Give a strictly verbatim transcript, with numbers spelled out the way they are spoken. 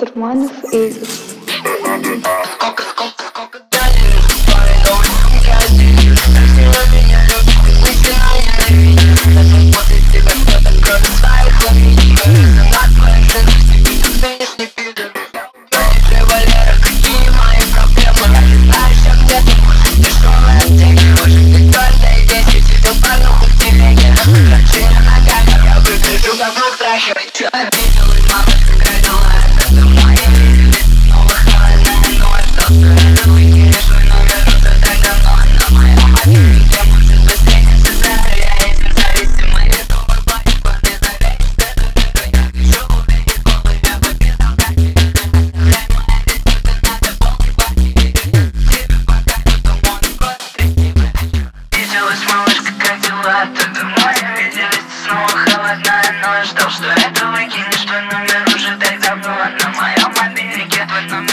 Дурманов Эдик. Сколько, сколько, сколько дали, парень новый сумки один. Красиво меня любит, мысленно ненавидит. Даже после тебя кто-то кроме своих ломить. На твоих женах тебе видишь, не пидор. Револьверы, какие мои проблемы. Я не знаю, что где ты можешь дешевые аптеки. Может быть твердые десять, сидел порнуху в телеге. Торчили ногами, я выгляжу как в страхе. Че обиделась, мама, сыграла. Это мои люди, снова холодная ночь. Толстая, ты выкинешь мой номер уже так давно. На моем мобильнике может быстрее не сыграю. Я этим зависимый, это бабай, не заверишь, что это жиру. Я хочу увидеть голый, я выписал как тебе. Дай моя ведь только надо полный квартире. Тебе пока что мой год трясти, блядь. Виделась малышка, как дела? Ты давно не виделись, ты снова холодная ночь. Ждал, что это выкинешь, твой номер уже так давно. На моем мобильнике твой номер